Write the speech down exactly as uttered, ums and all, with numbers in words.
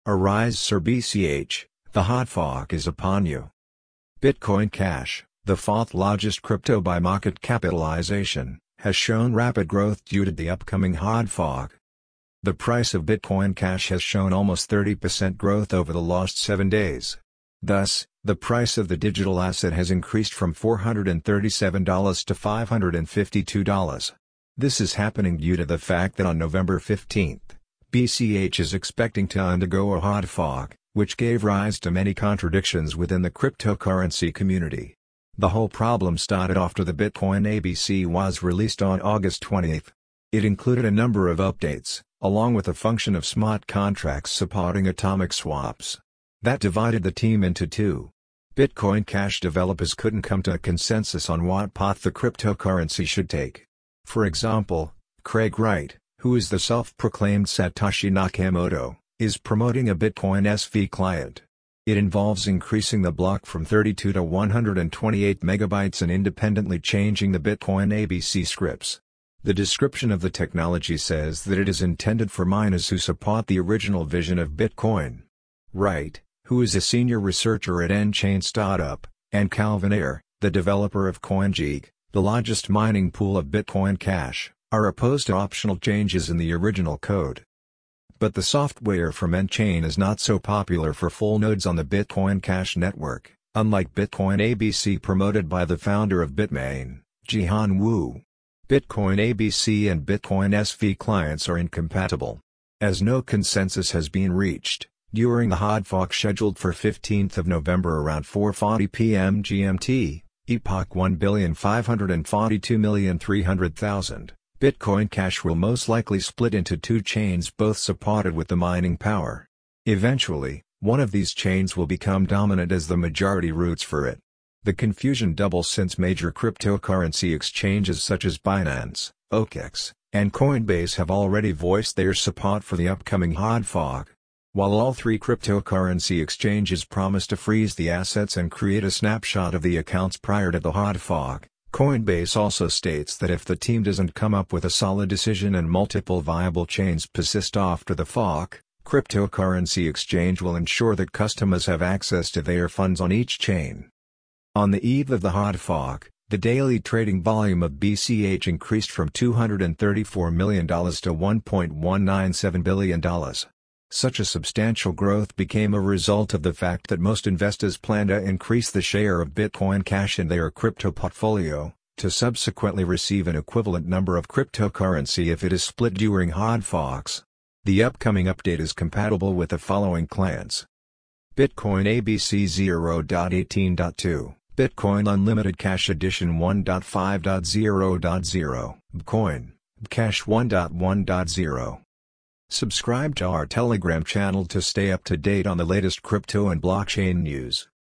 Arise Sir B C H, the hot fog is upon you. Bitcoin Cash, the fourth largest crypto by market capitalization, has shown rapid growth due to the upcoming hot fog. The price of Bitcoin Cash has shown almost thirty percent growth over the last seven days. Thus, the price of the digital asset has increased from four hundred thirty-seven dollars to five hundred fifty-two dollars. This is happening due to the fact that on November fifteenth, B C H is expecting to undergo a hot fog, which gave rise to many contradictions within the cryptocurrency community. The whole problem started after the Bitcoin A B C was released on August twentieth. It included a number of updates, along with a function of smart contracts supporting atomic swaps. That divided the team into two. Bitcoin Cash developers couldn't come to a consensus on what path the cryptocurrency should take. For example, Craig Wright, who is the self-proclaimed Satoshi Nakamoto, is promoting a Bitcoin S V client. It involves increasing the block from thirty-two to one hundred twenty-eight megabytes and independently changing the Bitcoin A B C scripts. The description of the technology says that it is intended for miners who support the original vision of Bitcoin. Wright, who is a senior researcher at N-Chain Startup, and Calvin Ayre, the developer of CoinGeek, the largest mining pool of Bitcoin Cash, are opposed to optional changes in the original code. But the software from N-Chain is not so popular for full nodes on the Bitcoin Cash network, unlike Bitcoin A B C promoted by the founder of Bitmain, Jihan Wu. Bitcoin A B C and Bitcoin S V clients are incompatible. As no consensus has been reached, during the hot fog scheduled for fifteenth of November around four forty p m G M T, epoch one billion five hundred forty-two million three hundred thousand, Bitcoin Cash will most likely split into two chains both supported with the mining power. Eventually, one of these chains will become dominant as the majority routes for it. The confusion doubles since major cryptocurrency exchanges such as Binance, O K X, and Coinbase have already voiced their support for the upcoming hot fog. While all three cryptocurrency exchanges promise to freeze the assets and create a snapshot of the accounts prior to the hot fog, Coinbase also states that if the team doesn't come up with a solid decision and multiple viable chains persist after the fog, cryptocurrency exchange will ensure that customers have access to their funds on each chain. On the eve of the hot fog, the daily trading volume of B C H increased from two hundred thirty-four million dollars to one point one nine seven billion dollars. Such a substantial growth became a result of the fact that most investors plan to increase the share of Bitcoin Cash in their crypto portfolio, to subsequently receive an equivalent number of cryptocurrency if it is split during hot fogs. The upcoming update is compatible with the following clients: Bitcoin A B C zero point eighteen point two, Bitcoin Unlimited Cash Edition one point five point zero point zero, Bitcoin Cash one point one point zero. Subscribe to our Telegram channel to stay up to date on the latest crypto and blockchain news.